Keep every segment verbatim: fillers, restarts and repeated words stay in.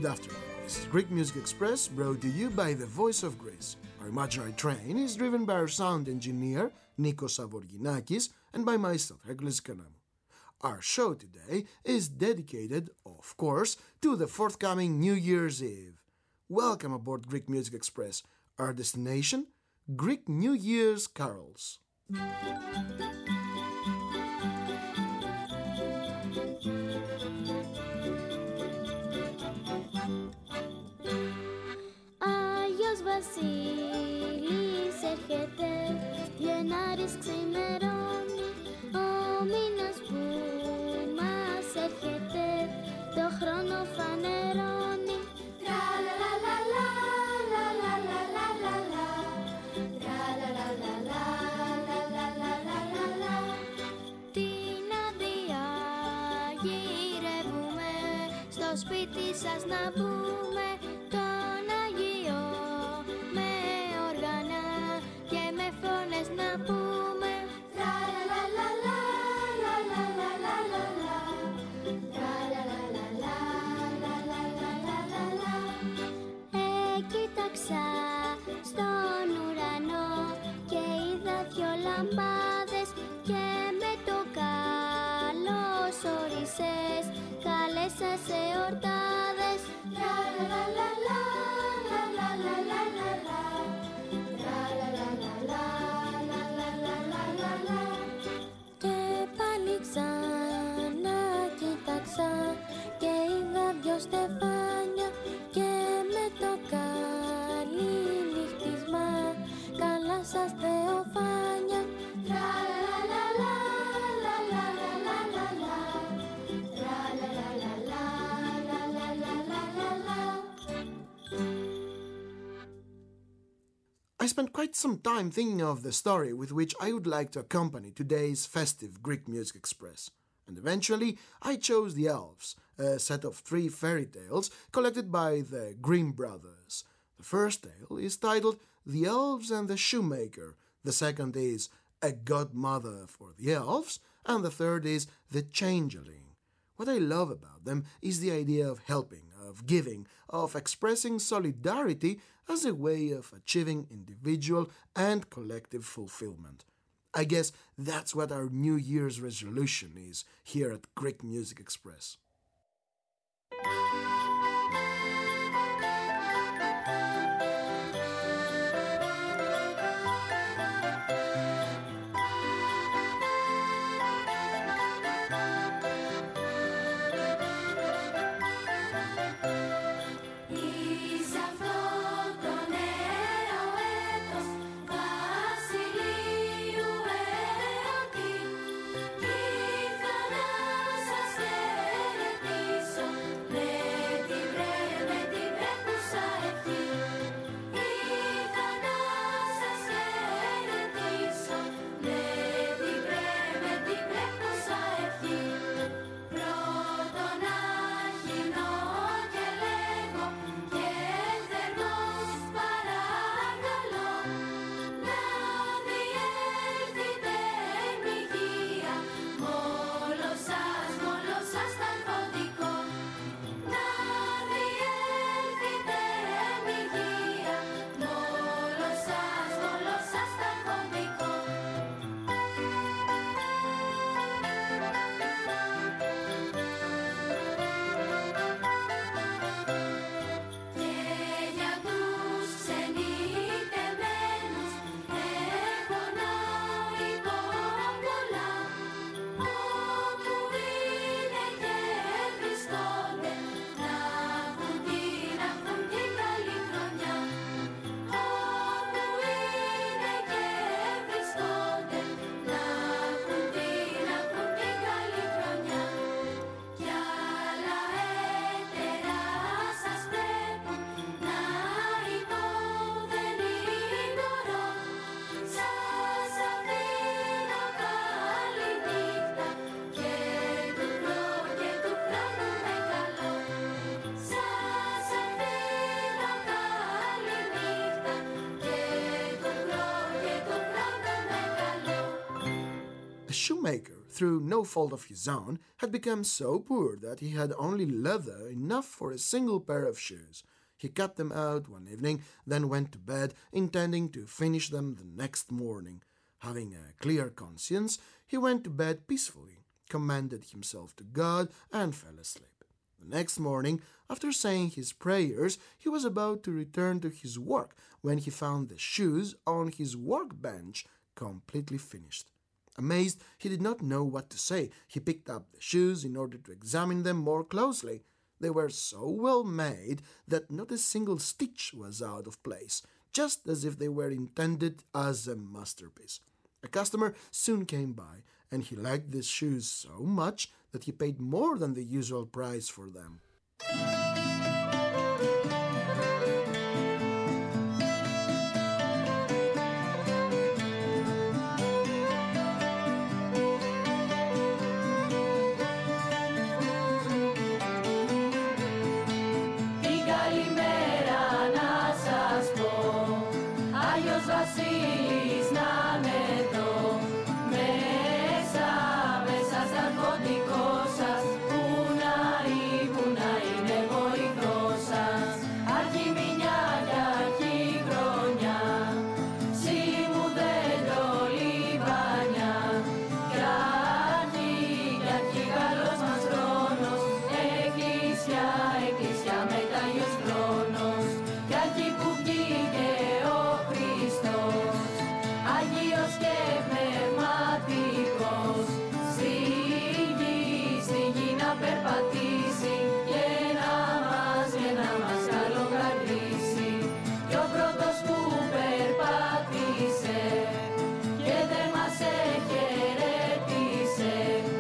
Good afternoon. This is Greek Music Express, brought to you by the Voice of Greece. Our imaginary train is driven by our sound engineer, Nikos Savorginakis, and by myself, Hercules Kanamou. Our show today is dedicated, of course, to the forthcoming New Year's Eve. Welcome aboard Greek Music Express. Our destination? Greek New Year's carols. Βασίλης έρχεται, Γενάρης ξημερώνει, ο μήνας που μας έρχεται, το χρόνο φανερώνει. Την άδεια γυρεύουμε, στο σπίτι σας να μπούμε, τον Αγίο με όργανα και με φωνές να πούμε. Κοίταξα στον ουρανό και είδα δυο λαμπάδες και με το καλώς όρισες, καλέσα σε ορτάδες. Και πάλι ξανά κοίταξα και είδα δυο στεφάνια και με το καληνυχτισμα, καλά σας θεοφάνια. I spent quite some time thinking of the story with which I would like to accompany today's festive Greek Music Express. And eventually, I chose The Elves, a set of three fairy tales collected by the Grimm brothers. The first tale is titled The Elves and the Shoemaker, the second is A Godmother for the Elves, and the third is The Changeling. What I love about them is the idea of helping, of giving, of expressing solidarity as a way of achieving individual and collective fulfillment. I guess that's what our New Year's resolution is here at Greek Music Express. through no fault of his own, had become so poor that he had only leather enough for a single pair of shoes. He cut them out one evening, then went to bed, intending to finish them the next morning. Having a clear conscience, he went to bed peacefully, commended himself to God, and fell asleep. The next morning, after saying his prayers, he was about to return to his work when he found the shoes on his workbench completely finished. Amazed, he did not know what to say. He picked up the shoes in order to examine them more closely. They were so well made that not a single stitch was out of place, just as if they were intended as a masterpiece. A customer soon came by, and he liked these shoes so much that he paid more than the usual price for them. Βασίλης να είναι εδώ, μέσα, μέσα στα αρκωτικό σας, που να ή, που να είναι βοηθός σας. Αρχή μηνιά και αρχή χρονιά, ψήμου δέντρο λιβάνια, κι αρχή, κι αρχή καλός μας χρόνος, εκκλησιά, εκκλησιά μετάγιος χρόνος, κι αρχή που βγήκε Αγίος και πνευματικός, στη γη, στη γη να περπατήσει και να μας, και να μας καλοκρατήσει. Κι ο πρώτος που περπάτησε και δεν μας εχαιρέτησε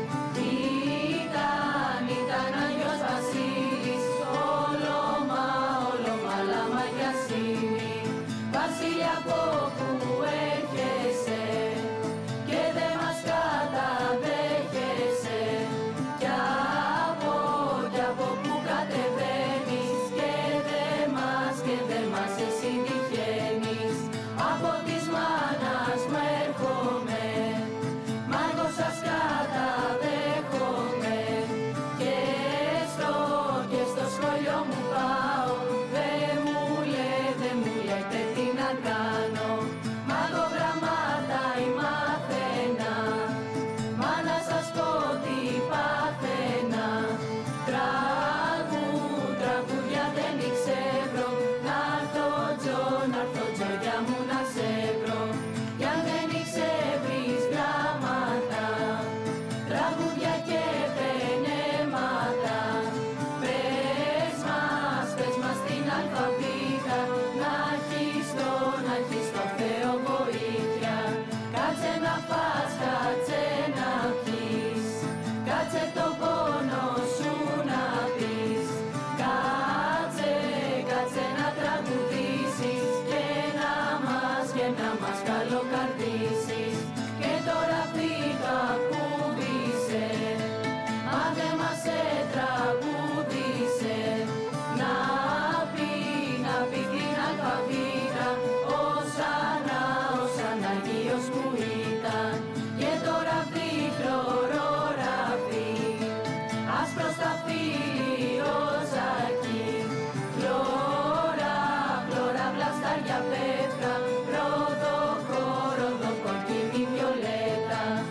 ήταν, ήταν Άγιος Βασίλης, όλομα, όλομα λάμα κι ασύμι, βασιλιακό που έρχεσαι και δεν μας καταδέχεσαι, κι από, κι από που κατεβαίνεις και δεν μας, και δεν μας εσύ τυχαίνεις. Από της μάνας μου έρχομαι, μ' εγώ σας καταδέχομαι, και στο, και στο σχολείο μου πάω, δεν μου λέει, δεν μου λέτε τι να κάνω. Μαγογραμμάτα ή μαθαίνα, μα να σας πω τι παθαίνα. Τραγού, τραγούδια δεν ξέρω, να'ρθω τζο, να'ρθω τζο για μου να σε βρω. Κι αν δεν ξέρεις γράμματα, τραγούδια και πενέματα, πες μας, πες μας την αλφαβήτα, να έχεις το, να έχεις το Θεό βοήθεια. Κάτσε να φας, κάτσε να πιείς, κάτσε το πόνο σου να πεις, κάτσε, κάτσε να τραγουδήσεις και να μας, και να μας καλοκαρδίσεις. Και τώρα φύγα ακούμπησε, μα δεν μας τραγούδισε, να πει, να πει την αλφαβήτα, Ωσανά, Ωσανά Αγίος που ήταν. Και τώρα βρει χλωρογραφή, άσπρο σταφύλι ροζάκι, χλωρά, χλωρά βλαστάρια πέτρα, ροδοκό, ροδοκοκκίνη βιολέτα.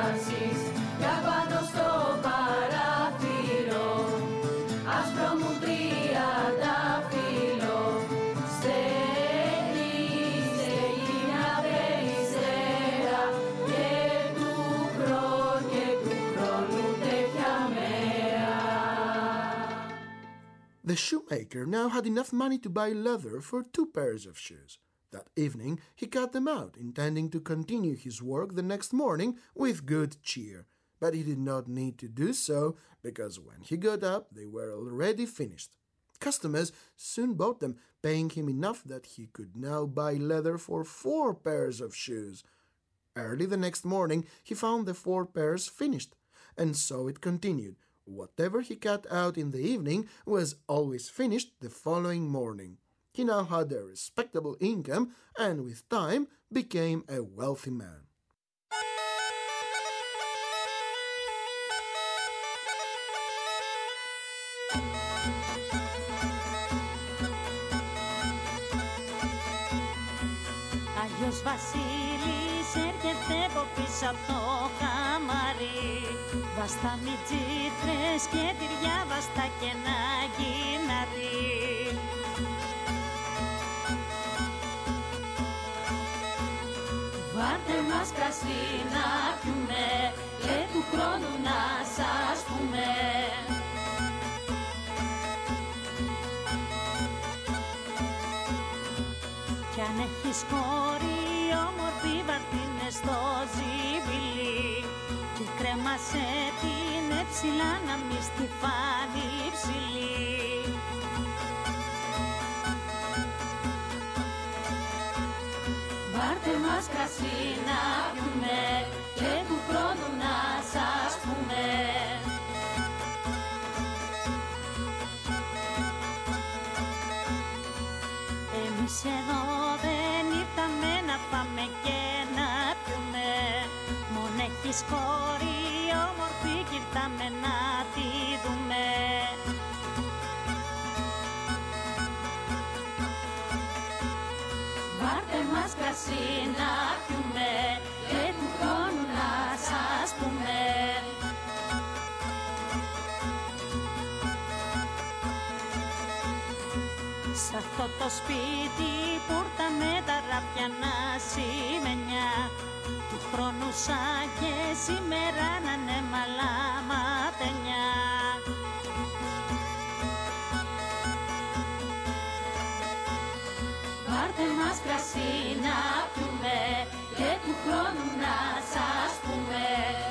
ανάσεις για πάνω στο παράθυρο, άσπρο μου τριαντάφυλλο, στέλνει, στέλνει μια περιστέρα και του χρόνου και του χρόνου τέτοια μέρα. The shoemaker now had enough money to buy leather for two pairs of shoes. That evening, he cut them out, intending to continue his work the next morning with good cheer. But he did not need to do so, because when he got up, they were already finished. Customers soon bought them, paying him enough that he could now buy leather for four pairs of shoes. Early the next morning, he found the four pairs finished, and so it continued. Whatever he cut out in the evening was always finished the following morning. He now had a respectable income and with time became a wealthy man. Άγιος Βασίλης έρχεται από πίσω απ' το καμαρί, βάστα μιτζήτρες και τυριά, βάστα και ένα γυναρί. Βάρτε μας κρασί να πιούμε και του χρόνου να σας πούμε. Κι αν έχεις κόρη όμορφη, βαρτίνε στο ζιβιλί και κρέμασε την εψιλά να μη στη φάνει ψηλή. Βάρτε μας κρασί να πιούμε και του χρόνου να σας πούμε. Εμείς εδώ δεν ήρθαμε να πάμε και να πιούμε, μόνο έχεις κόρη όμορφη κι ήρθαμε να τη δούμε. Βάρτε μας κρασί να πιούμε και του χρόνου να σας πούμε. Σ' αυτό το σπίτι που ήρθαμε τα ράφια σημαίνια, του χρόνου σαν και σήμερα να είναι μαλάματενιά. Βάρτε μας κρασί να πιούμε και του χρόνου να σας πούμε.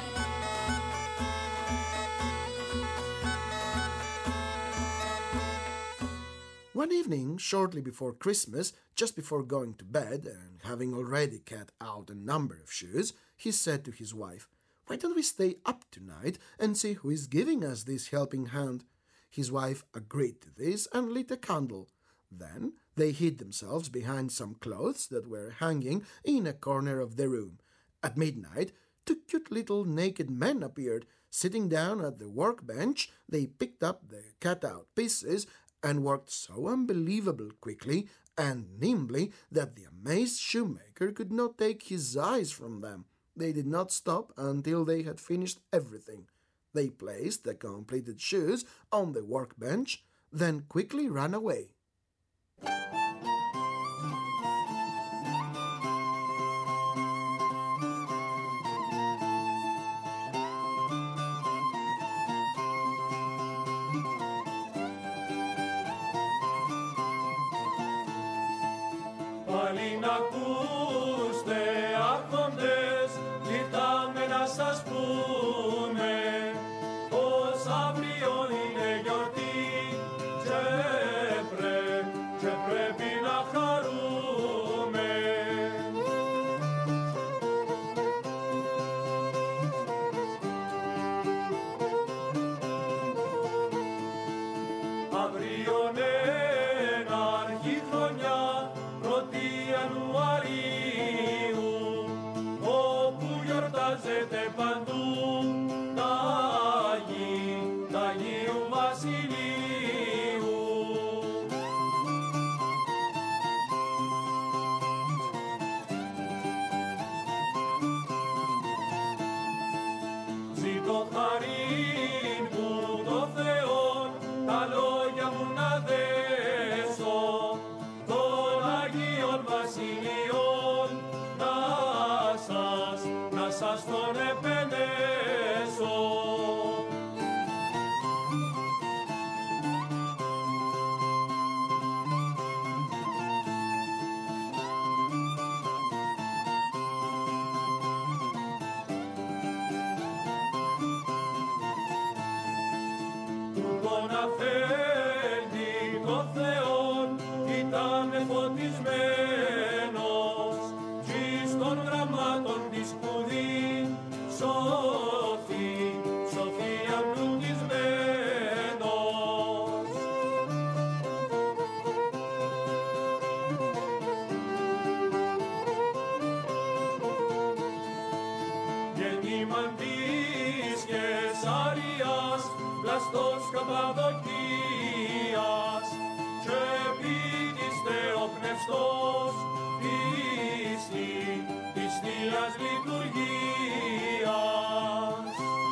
One evening, shortly before Christmas, just before going to bed, and having already cut out a number of shoes, he said to his wife, "Why don't we stay up tonight and see who is giving us this helping hand?" His wife agreed to this and lit a candle. Then they hid themselves behind some clothes that were hanging in a corner of the room. At midnight, two cute little naked men appeared. Sitting down at the workbench, they picked up the cut-out pieces and worked so unbelievably quickly and nimbly that the amazed shoemaker could not take his eyes from them. They did not stop until they had finished everything. They placed the completed shoes on the workbench, then quickly ran away. Πάλι να ακούστε άρχοντες, ήρθαμε να σας πούμε πως αύριο είναι γιορτή και, πρέ, και πρέπει να χαρούμε. Αύριο είναι να αρχή χρονιά, πρώτη Ιανουαρίου, είναι φωτισμένος εις των γραμμάτων της σπουδή, σώθη, σοφία πλουτισμένος. Γεννήμαν της Κεσαρίας, πλαστός Καπαδοκίας, και ποιητής θεοπνευστός, πίστη της Θείας λειτουργίας.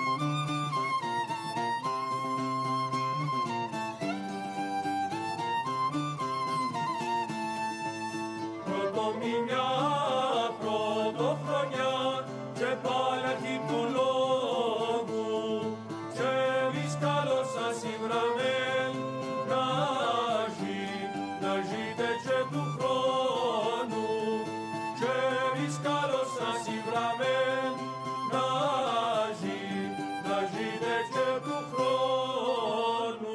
Πρωτομηνιά, πρωτοχρονιά, και πάλι αρχή του λόγου, και εις καλός σας υμραμέν, να ζει, να ζείτε και του χρόνου, και εις καλός σας υμραμέν, να ζει, να ζείτε και του χρόνου.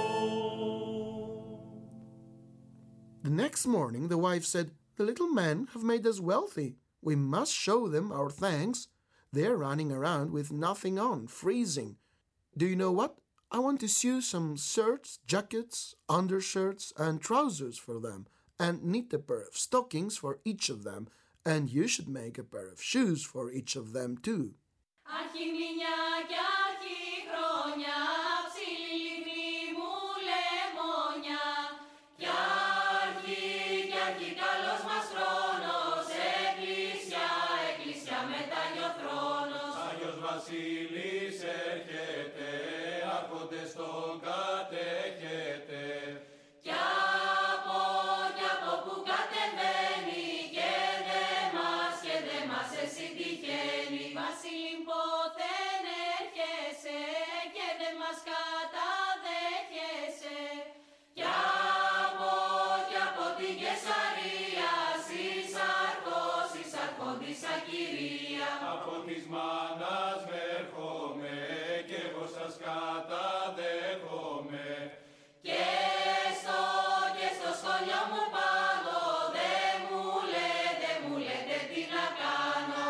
The next morning, the wife said, "The little men have made us wealthy. We must show them our thanks. They're running around with nothing on, freezing. Do you know what? I want to sew some shirts, jackets, undershirts, and trousers for them, and knit a pair of stockings for each of them, and you should make a pair of shoes for each of them too." Αρχιμηνιά κι αρχιχρόνια, ψηλή λιγνή μου λεμόνια, κι αρχι, κι αρχι καλός μας χρόνος, εκκλησιά, εκκλησιά μεταγιοθρόνος. Άγιος Βασίλης έρχεται, άρχοντες τον κατέχετε. Κι από, κι από που κατεβαίνει, και δε μας, και δε μας εσύ τυχαίνει. Βασίλη πόθεν έρχεσαι, και δε μας καταδέχεσαι. Κι από, κι από την Κεσαρία, εις αρχός, εις αρχόντισσα Κυρία. Από της μάνας βέρχομαι, κι εγώ σας καταδέχομαι. Και στο, και στο σχολείο μου πάνω, δε μου λέτε, μου λέτε τι να κάνω.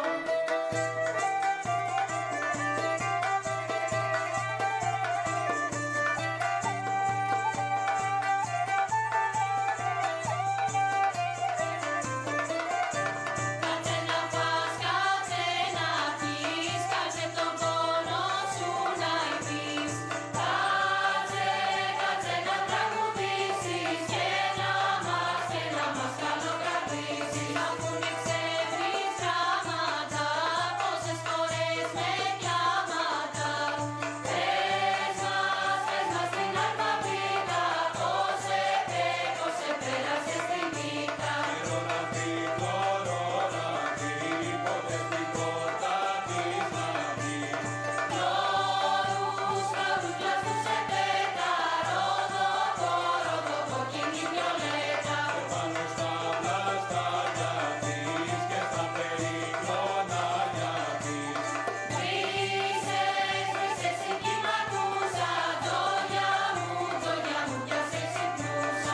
Κάτσε να φας, κάτσε να πεις, κάτσε τον πόνο σου να υπείς. Κάτσε, κάτσε να τραγουδήσεις, και να μας, και να μας καλοκαρδίσεις. Αφού μη ξεύρεις γράμματα, πόσες φορές με κλάματα. Πες μας, πες μας την αλφαβήτα, πώς επέ, πώς επέρασες τη νύχτα. Ροραθή, χλωροραθή, ποτέ στην πόρτα της να βγει. Λόρους, κλαδούς, κλαστούς επέτα, ροδοκό, ροδοκόκκινη βιολέτα. Πάνω στα πλαστάρια της και στα περίκλονάρια της. Βρίσες, βρίσες η κυματούσα, τζόγια μου, τζόγια μου, πια σε ξυπνούσα.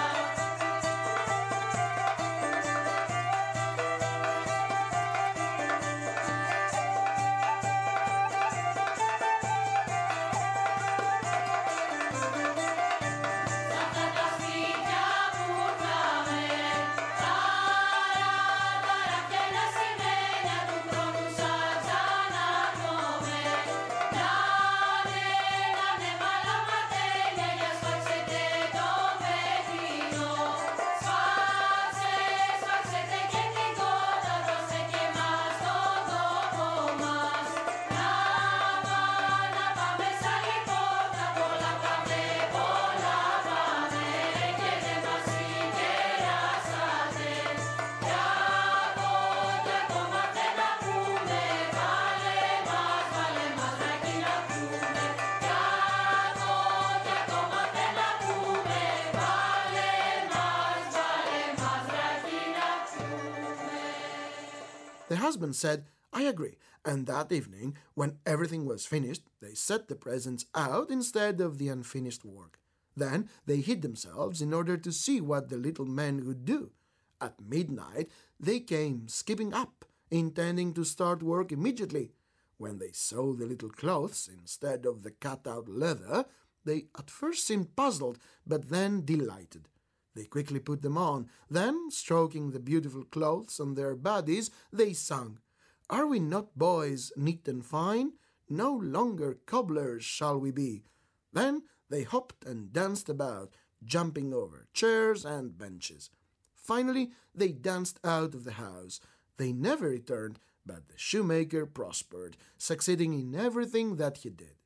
Σ' αυτά τα σπίτια που ήρθαμε, τάρα, τάρα και ένα σημαίνια του χρόνου σαν ξαναρχόμαι. Να'ναι, να'ναι μαλαματένια, για σφάξετε το πετεινό. Σφάξε, σφάξετε και την κότα, δώστε και μας τον τόπο μας. Να πάμε, να πάμε σ' άλλη πόρτα, πολλά πάμε, πολλά πάμε, και δεν μας συγκεράσατε. Κι ακόμα, κι ακόμα δεν να πούμε, βάλε μας, βάλε μας ράκι να πούμε. Κι ακόμα, κι ακόμα δεν να πούμε, βάλε μας, βάλε μας ράκι να πούμε. The husband said, "I agree," and that evening, when everything was finished, they set the presents out instead of the unfinished work. Then they hid themselves in order to see what the little men would do. At midnight, they came skipping up, intending to start work immediately. When they saw the little clothes instead of the cut-out leather, they at first seemed puzzled, but then delighted. They quickly put them on. Then, stroking the beautiful clothes on their bodies, they sang, "Are we not boys neat and fine? No longer cobblers shall we be." Then they hopped and danced about, jumping over chairs and benches. Finally, they danced out of the house. They never returned, but the shoemaker prospered, succeeding in everything that he did.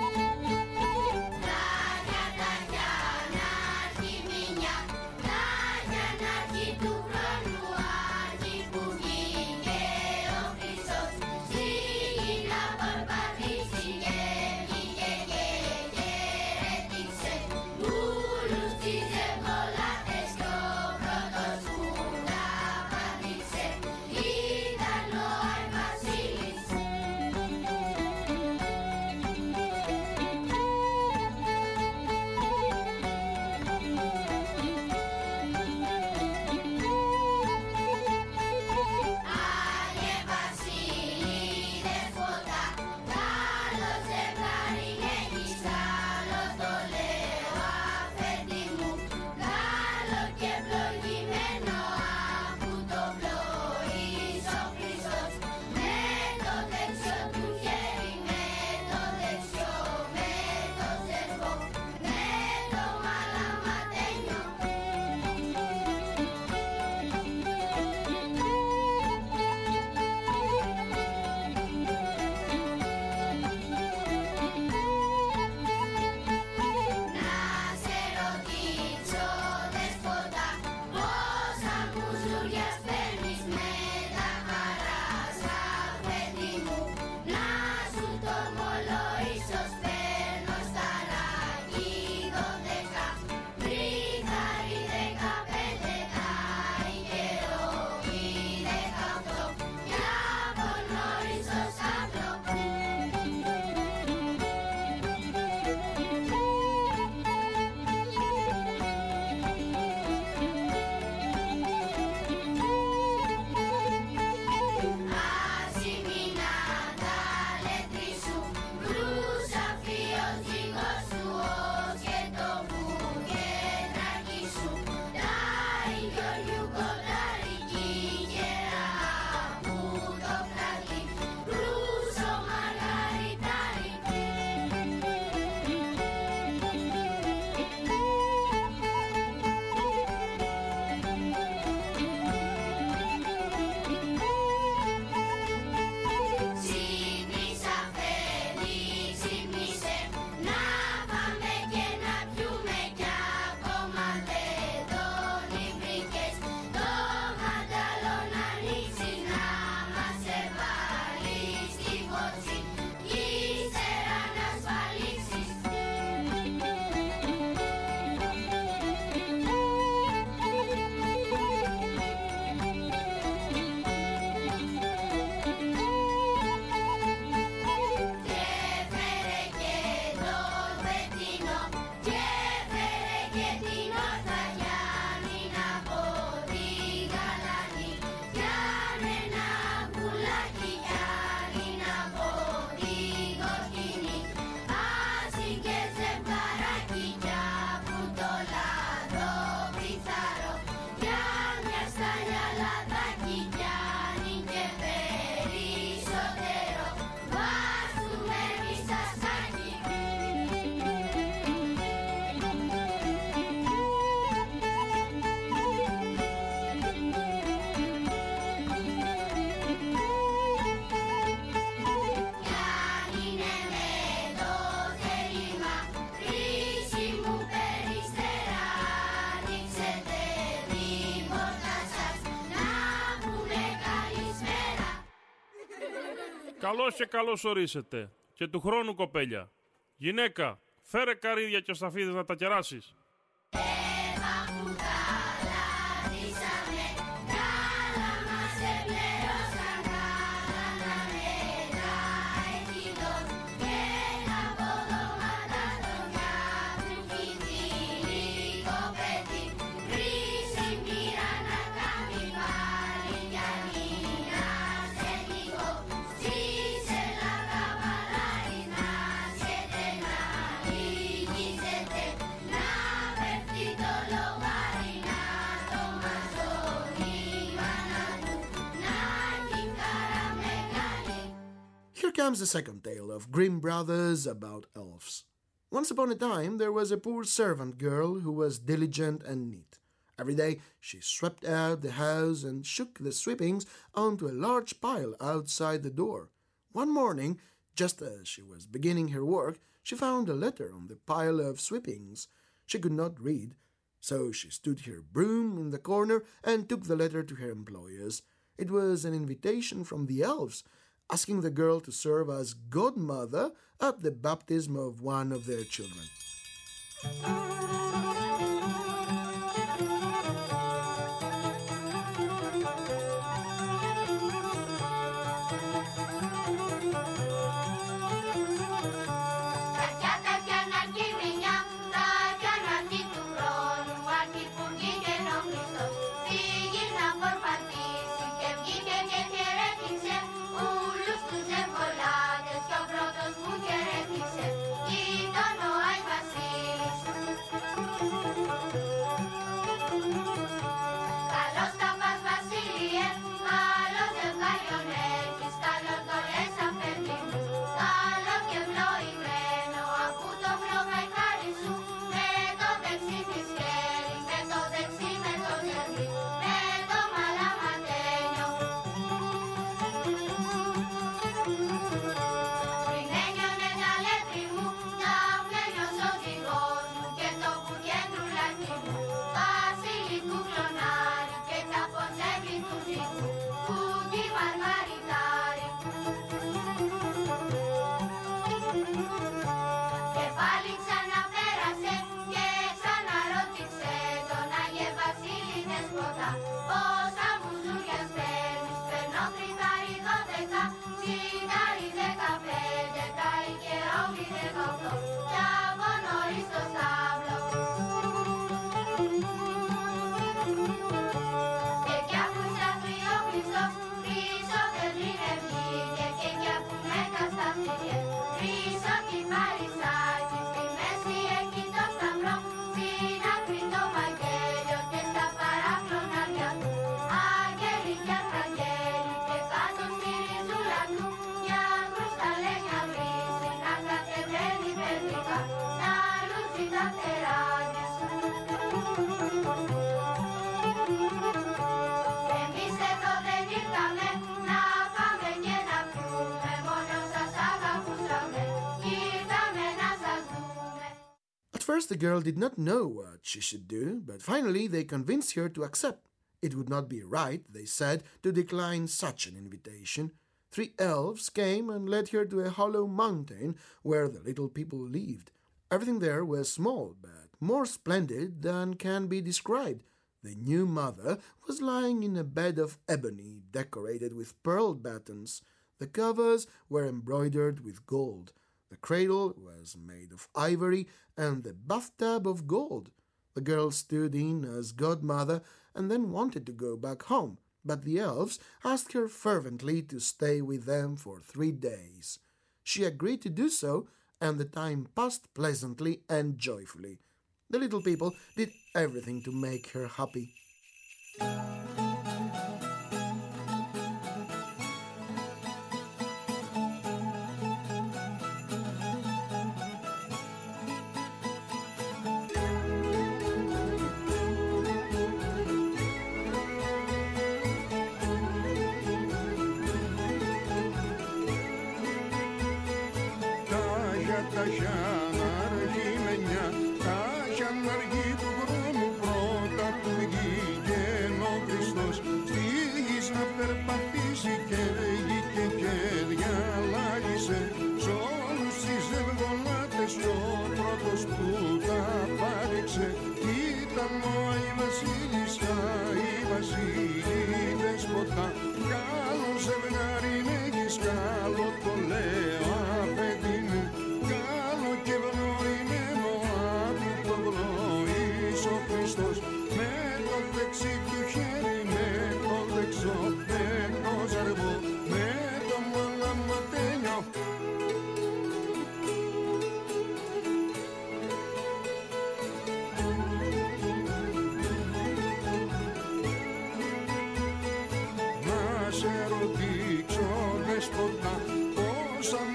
Τάχια, τάχια, να έρθει μια, να Καλώς και καλώς ορίσετε. Και του χρόνου, κοπέλια. Γυναίκα, φέρε καρύδια και σταφίδες να τα κεράσεις. Here comes the second tale of Grimm Brothers about elves. Once upon a time, there was a poor servant girl who was diligent and neat. Every day, she swept out the house and shook the sweepings onto a large pile outside the door. One morning, just as she was beginning her work, she found a letter on the pile of sweepings. She could not read, so she stood her broom in the corner and took the letter to her employers. It was an invitation from the elves, asking the girl to serve as godmother at the baptism of one of their children. At first, the girl did not know what she should do, but finally they convinced her to accept. It would not be right, they said, to decline such an invitation. Three elves came and led her to a hollow mountain where the little people lived. Everything there was small, but more splendid than can be described. The new mother was lying in a bed of ebony decorated with pearl buttons. The covers were embroidered with gold. The cradle was made of ivory and the bathtub of gold. The girl stood in as godmother and then wanted to go back home, but the elves asked her fervently to stay with them for three days. She agreed to do so, and the time passed pleasantly and joyfully. The little people did everything to make her happy. Στη γης να περπατήσει και γη και χέρια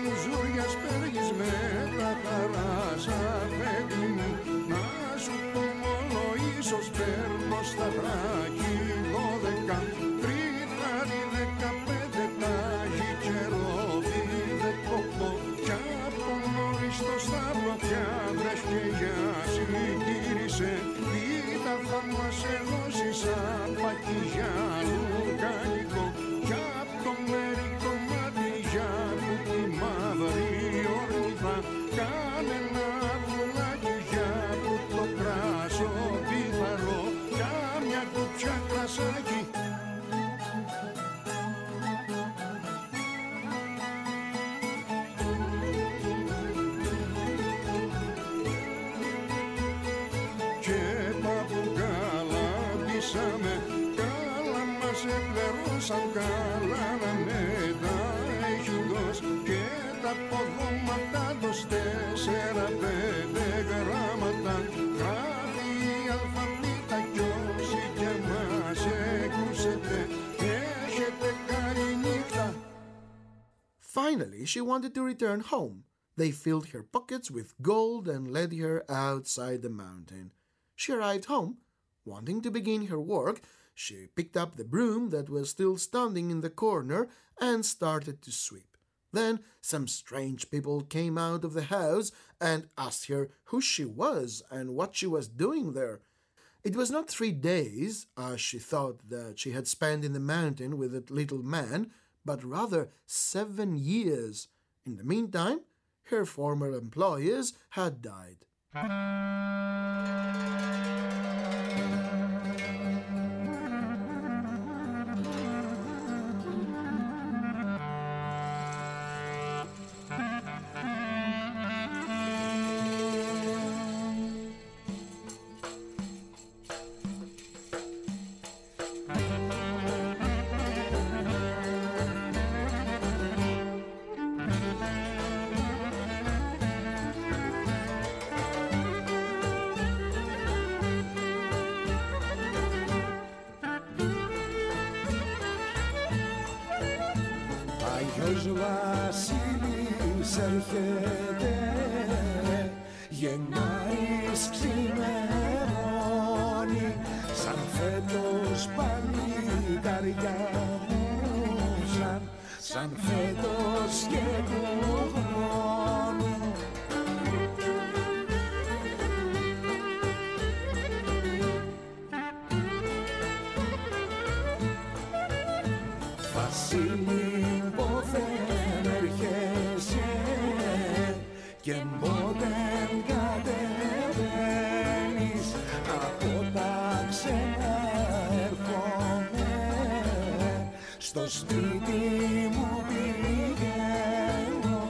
ζούρια σπέργης με τα χαράσα παιδί μου. Να σου πω μόνο ίσως παίρνω στα βράκι δώδεκα. Τρίταρι δεκαπέντε τάγι καιρόβι δεκοκτώ. Κι από νωρίς το σταύρο πια βρες και για συγκύρισε. Δίτα θα μας ενώσει σαν πακιά λουκανικό. Κι απ' το μερικό μάτια μου τη μαύρη ορνηθά. Κάνε ένα βουλάκι για που το κράσω πιθαρό. Κάμια κουπιά κρασάκι. Και παπουγκάλα ντύσαμε, καλά μας εμπλερώσαν, καλά να με τα έχει δώσει. Και τα ποδόματα τους τέσσερα πέντε γράμματα. Γράφει η αλφαβήτα κι όσοι και μας εκούσετε, έχετε καλή νύχτα. Finally, she wanted to return home. They filled her pockets with gold and led her outside the mountain. She arrived home. Wanting to begin her work, she picked up the broom that was still standing in the corner and started to sweep. Then some strange people came out of the house and asked her who she was and what she was doing there. It was not three days, as she thought that she had spent in the mountain with that little man, but rather seven years. In the meantime, her former employers had died. Άγιος Βασίλης έρχεται, γεννάρης ξημερώνει, σαν φέτος παλικαριά μου, σαν, σαν φέτος και του χρόνου. Βασίλη πόθεν έρχεσαι και μπότεν κατεβαίνεις, από τα ξένα έρχομαι, στο σπίτι μου πηγαίνω.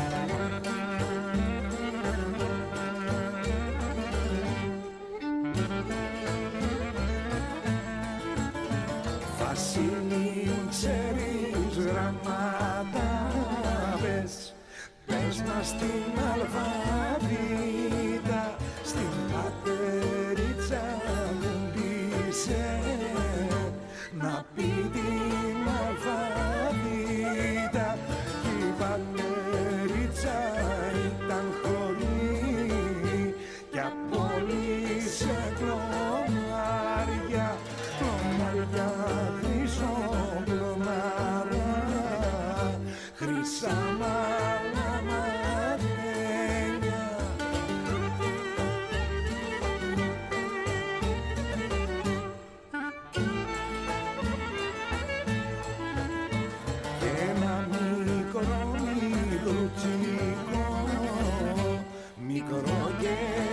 Βασίλη ξέρεις γραμμάτα, πες, πες μας την αλφαβήτα, στην πατερίτσα μου πείσε, να πει την αλφαβήτα. Κι η πατερίτσα ήταν χωρή και απόλυσε κλωμάρια, κλωμάρια χρυσοπλωμάρα, χρυσά μάλλα μαντένια. Και ένα μικρό μικρούτσικο, μικρό και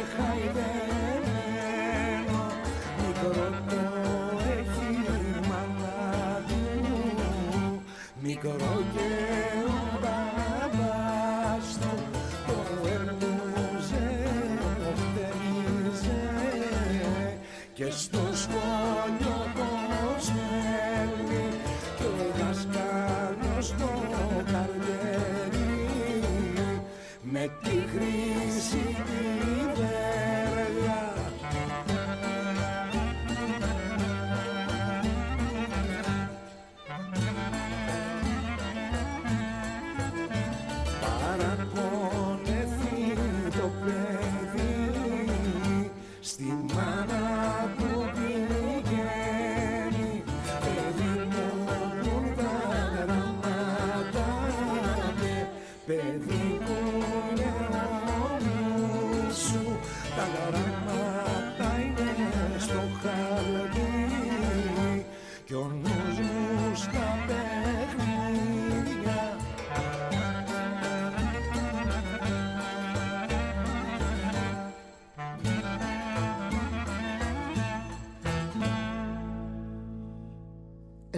χαϊδεμένο, μικρό το έχει μανάδι μου, μικρό και ο μπαμπάς του το ερνούζε, το χτενίζε και στο σχόλιο το σμέλνει και ο δασκάλος το καρδιέρι με τη χρήση τη βέργα.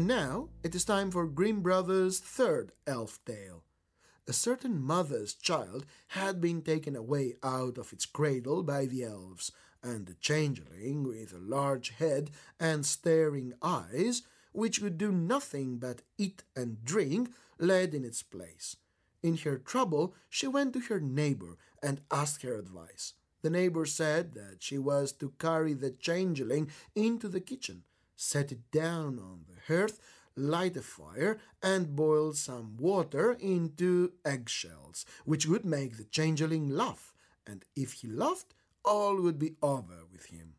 And now it is time for Grimm Brothers' third elf tale. A certain mother's child had been taken away out of its cradle by the elves, and the changeling, with a large head and staring eyes, which would do nothing but eat and drink, led in its place. In her trouble, she went to her neighbor and asked her advice. The neighbor said that she was to carry the changeling into the kitchen, set it down on the hearth, light a fire, and boil some water into eggshells, which would make the changeling laugh, and if he laughed, all would be over with him.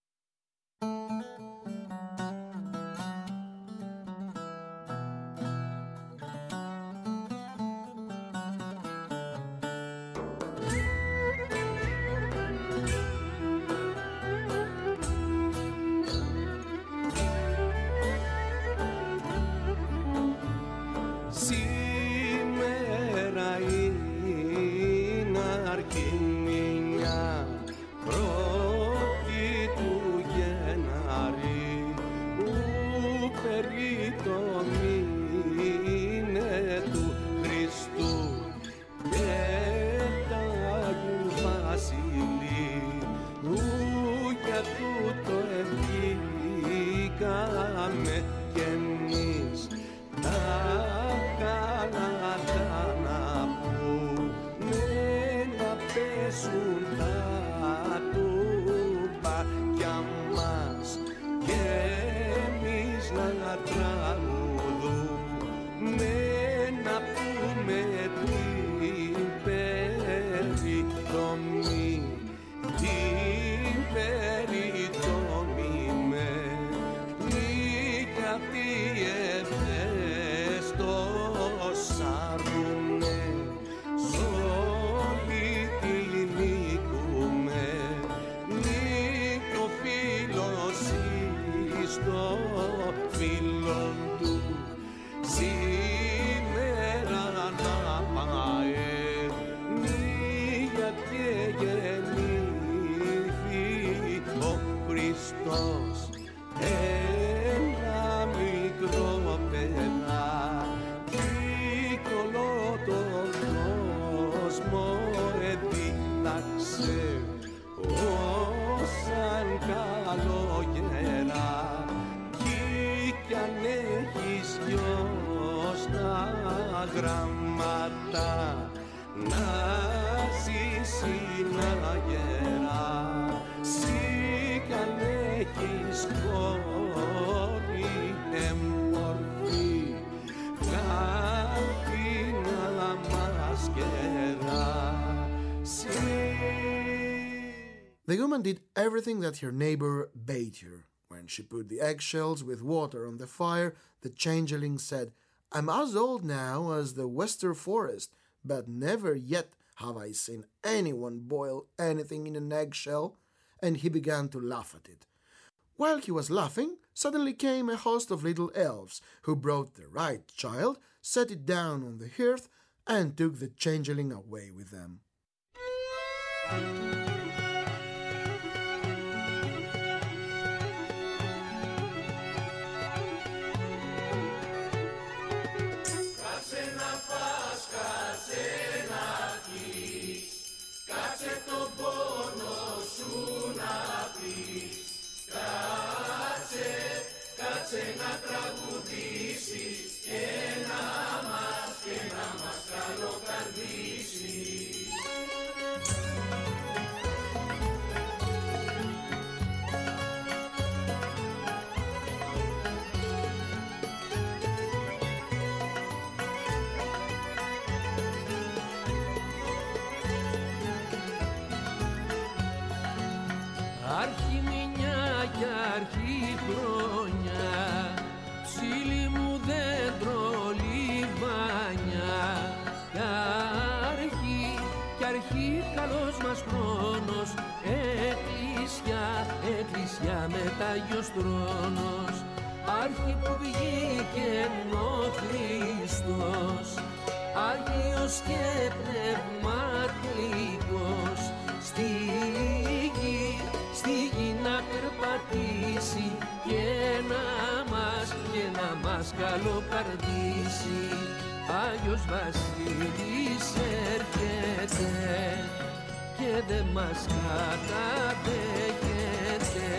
Σήμερα είναι αρκεί μια πρώτη του Γενάρη, που περί το μήνε του Χριστού και τα Αγίου Βασιλείου, για τούτο ευήκαμε κι εμείς τα καλατά να πούνε, να πέσουν τα τουμπάκια μας και εμείς να τραγουδούμε, να πούμε την περιτομή, την περιτομή με γιατί ευαίσθητος σαρούνε σ' όλη την οίκουμε, νίκο φίλος στο φίλον του σήμερα να πάει, γιατί γεννήθη ο Χριστός ένα μικρό παιδάκι κι όλο τον κόσμο εδίδαξε όσαν καλογεράκι, κι αν έχεις δυο στα γραμμάτα να ζήσει να γεράσει, κι αν έχεις κόρη εμπορφή κάτι να μας κεράσει. The woman did everything that her neighbor bade her. When she put the eggshells with water on the fire, the changeling said, "I'm as old now as the western forest, but never yet have I seen anyone boil anything in an eggshell," and he began to laugh at it. While he was laughing, suddenly came a host of little elves, who brought the right child, set it down on the hearth, and took the changeling away with them. Άρχι μηνιά κι άρχι χρόνια, ψήλι μου δέντρο λιβάνια, κι άρχι, κι άρχι καλός μας χρόνος, εκκλησιά, εκκλησιά μετάγιος θρόνος, άρχι που βγήκεν ο Χριστός, Άγιος και πνευματικός, στη γη, στη γη να περπατήσει και να μας, και να μας άλλο καρδίσι, Άγιος Βασίλης έρχεται και δε μας καταδέχεται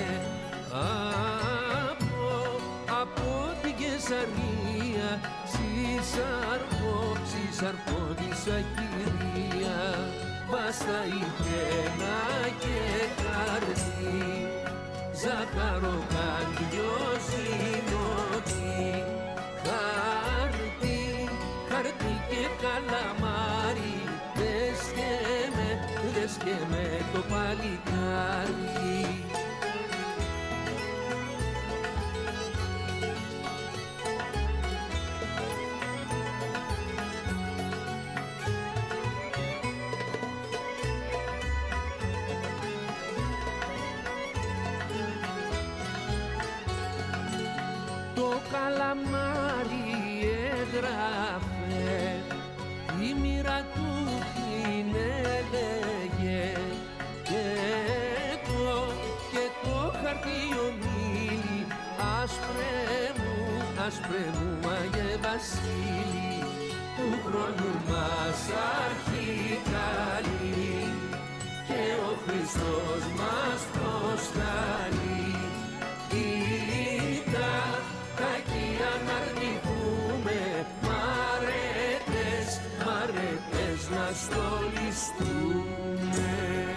από, από την Κεσαρία, Συσαρχό, Συσαρχώδησα κυρία, βάστα η πένα και χαρτί, ζάχαρο κάντιο συνότι, χαρτί, χαρτί και καλαμάρι, δες και με, δες και με το παλικάρι. Καλαμάρι έγραφε, η μοίρα του την έλεγε και το, και το χαρτί ομίλη, άσπρε μου, άσπρε μου Άγιε Βασίλη, του χρόνου μας αρχικαλεί και ο Χριστός μας προσκαλεί. Κακία να αρνηθούμε, μ' αρέτες, μ' αρέτες να στολιστούμε.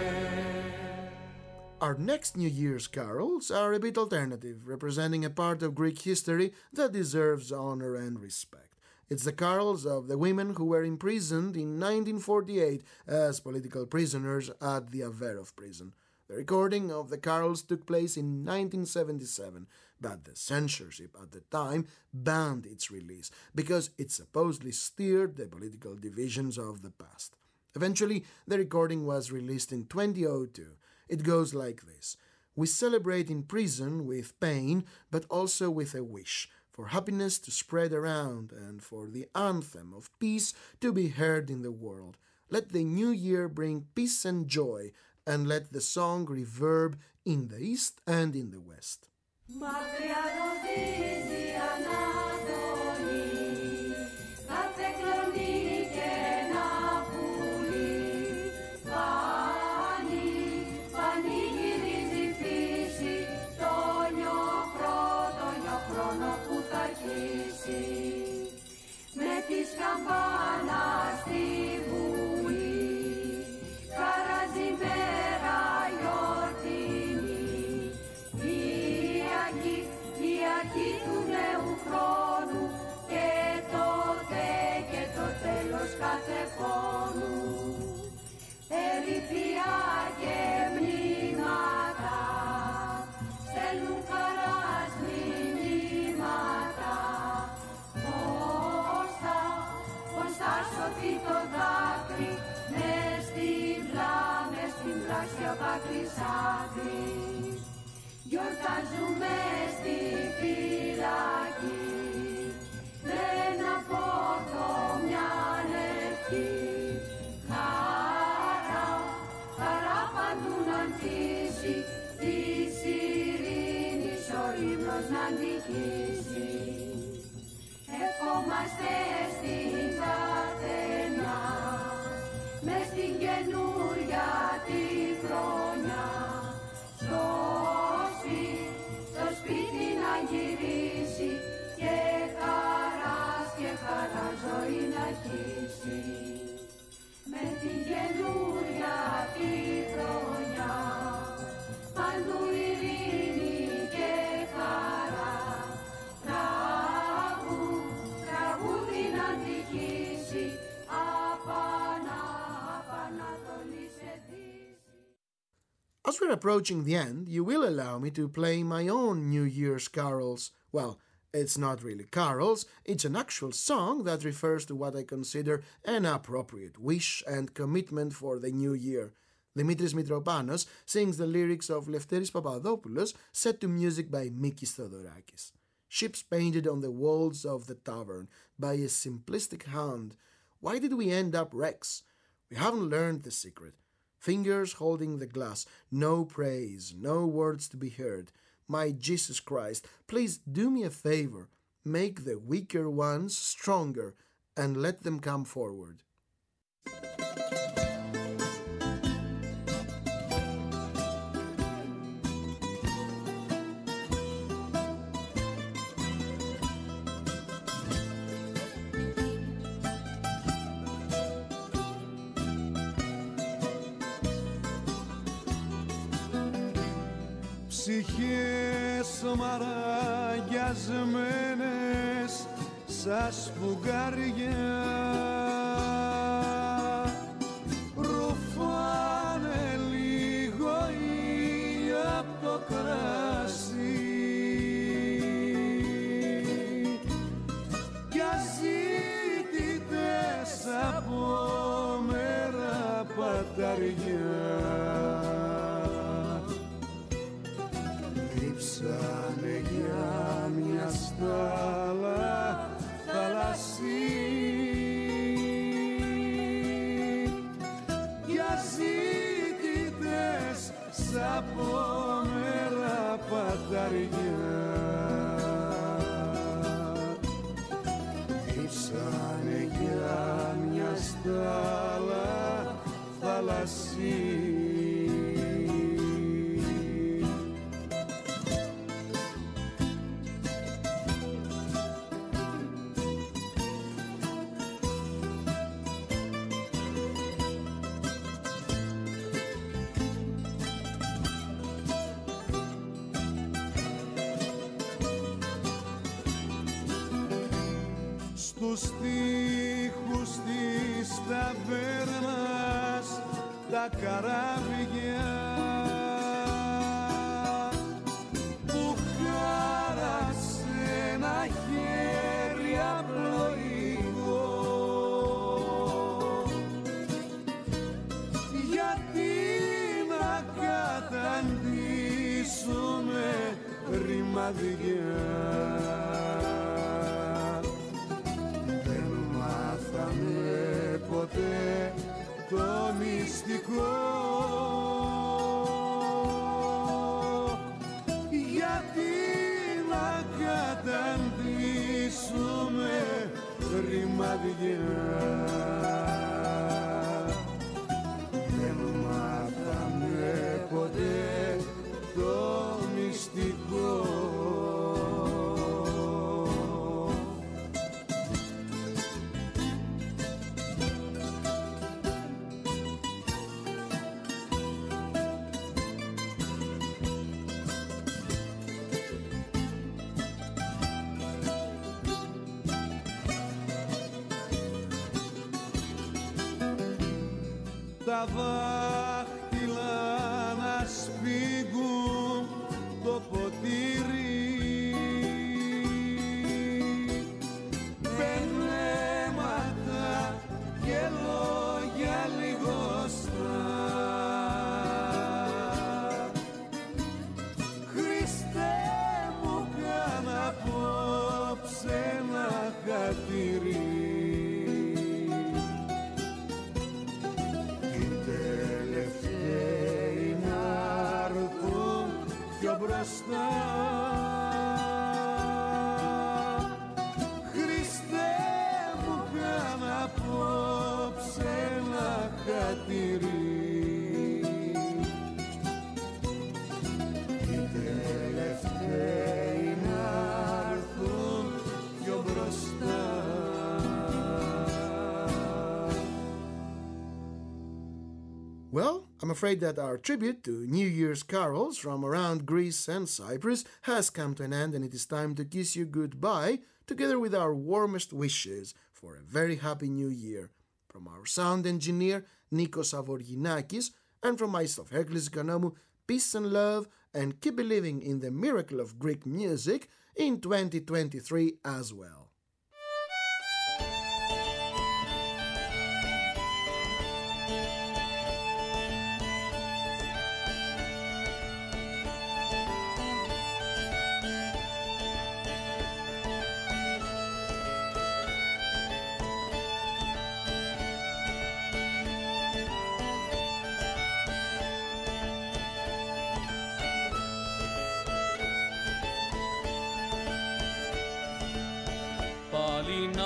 Our next New Year's carols are a bit alternative, representing a part of Greek history that deserves honor and respect. It's the carols of the women who were imprisoned in nineteen forty-eight as political prisoners at the Averov prison. The recording of the carols took place in nineteen seventy-seven, but the censorship at the time banned its release because it supposedly stirred the political divisions of the past. Eventually, the recording was released in twenty oh two. It goes like this. We celebrate in prison with pain, but also with a wish for happiness to spread around and for the anthem of peace to be heard in the world. Let the new year bring peace and joy, and let the song reverb in the east and in the west. Μακριά ροδίζει Ανατολή, κάθε κλονή και ένα πουλί. Πάνι, πανηγυρίζει φύση, το νιόχρο, το νιόχρονο που θα αρχίσει. Με τις καμπάνας στη βουλή, χαράζει μέρα γιορτινή. Η αρχή του νέου χρόνου και τότε και το τέλος κάθε πόνου. Ερυθριά και μνήματα στέλνουν χαράς μηνύματα. Πώς θα, πώς θα σωθεί το δάκρυ μες στην πλά, μες στην πλάσια πακρυσάκρη. Γιορτάζουμε στη φυλακή, δεν απόδω μια ευχή. Χαρά, χαρά παντού να ανθίσει, της ειρήνης ο ύμνος να αντυχήσει. Ευχόμαστε στην καθένα, μες στην καινούρια τη χρονιά, στο σπίτι να γυρίσει και χαράς και χαράς ζωή να αρχίσει. Με την καινούρια τη χρονιά, παντού ειρήνη και χαρά, τραγού, τραγούδι να αντικήσει, απανά, απανατολή σε δύση. As we're approaching the end, you will allow me to play my own New Year's carols. Well, it's not really carols, it's an actual song that refers to what I consider an appropriate wish and commitment for the new year. Dimitris Mitropanos sings the lyrics of Lefteris Papadopoulos, set to music by Mikis Theodorakis. Ships painted on the walls of the tavern by a simplistic hand. Why did we end up wrecks? We haven't learned the secret. Fingers holding the glass, no praise, no words to be heard. My Jesus Christ, please do me a favor. make the weaker ones stronger and let them come forward. Ψυχές μαραγιασμένες σαν σφουγγαριά ρουφάνε λίγο ήλιο απ' το κράσι κι αζήτητες από μέρα παταριά λείψανε για μια στάλα θαλασσί για ζήτητες σαν πόμερα παταριά λείψανε για μια στάλα θαλασσί. Στους τοίχους της ταβέρνας τα καράβια που χάρασε ένα χέρι απλοϊκό γιατί να καταντήσουμε ρημαδιά. Ποτέ το μυστικό γιατί να καταντήσουμε ρημαδιά. Δεν μάθαμε ποτέ το μυστικό. Τα δάχτυλα να σφίγγουν το ποτήρι πενέματα και λόγια λιγοστά. Χριστέ μου κάν' απόψε ένα χατήρι μπροστά. Χριστέ μου κάν' απόψε ένα χατήρι οι τελευταίοι να έρθουν πιο μπροστά. Well, I'm afraid that our tribute to New Year's carols from around Greece and Cyprus has come to an end, and it is time to kiss you goodbye, together with our warmest wishes for a very happy new year. From our sound engineer, Nikos Avourginakis, and from myself, Hercules Economou, peace and love, and keep believing in the miracle of Greek music in twenty twenty-three as well.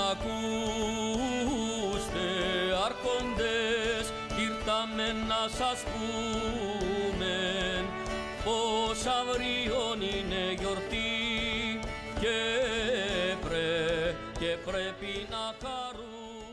ακούστε άρχοντες, ήρθαμε να σας πούμε πως αύριον είναι γιορτή και, πρέ, και πρέπει